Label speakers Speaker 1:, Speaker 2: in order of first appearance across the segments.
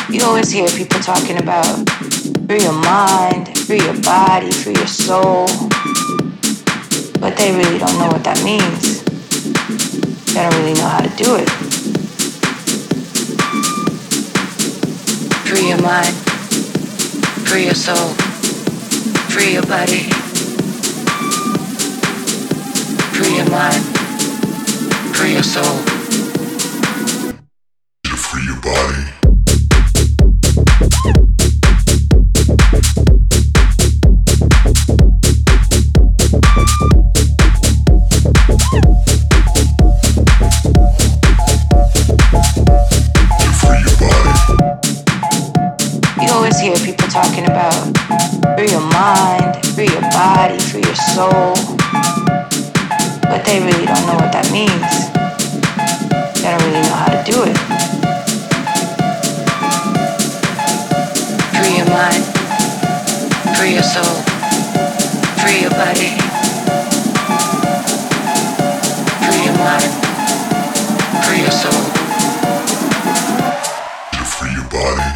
Speaker 1: You always hear people talking about free your mind, free your body, free your soul, but they really don't know what that means. They don't really know how to do it. Free your mind, free your soul, free your body. Free your mind, free your soul.
Speaker 2: Free your body.
Speaker 1: Hear people talking about free your mind, free your body, free your soul, but they really don't know what that means. They don't really know how to do it. Free your mind, free your soul, free your body. Free your mind, free your soul.
Speaker 2: Free your body.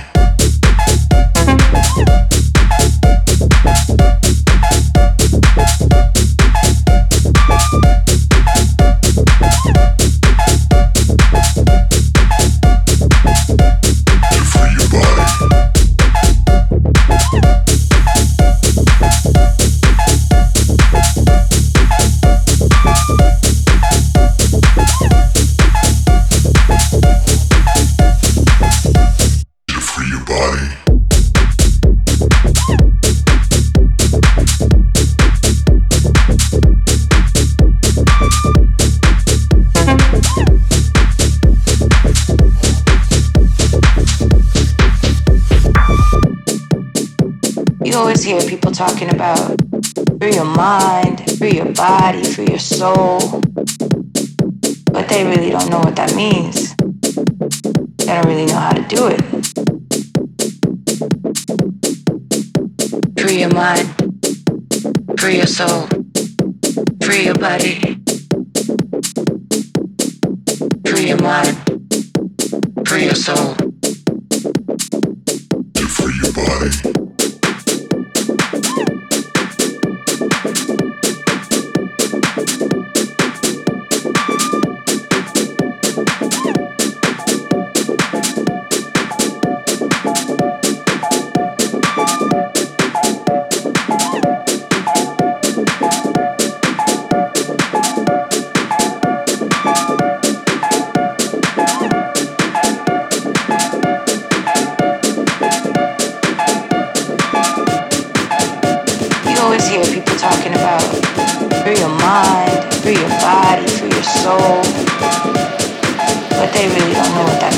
Speaker 2: You always hear people talking about free your mind, free your body, free your soul, but they really don't know what that means. They don't really know how to do it. Free your mind, free your soul, free your body. Free your mind, free your soul. Free your body. Hear people talking about free your mind, free your body, free your soul, but they really don't know what that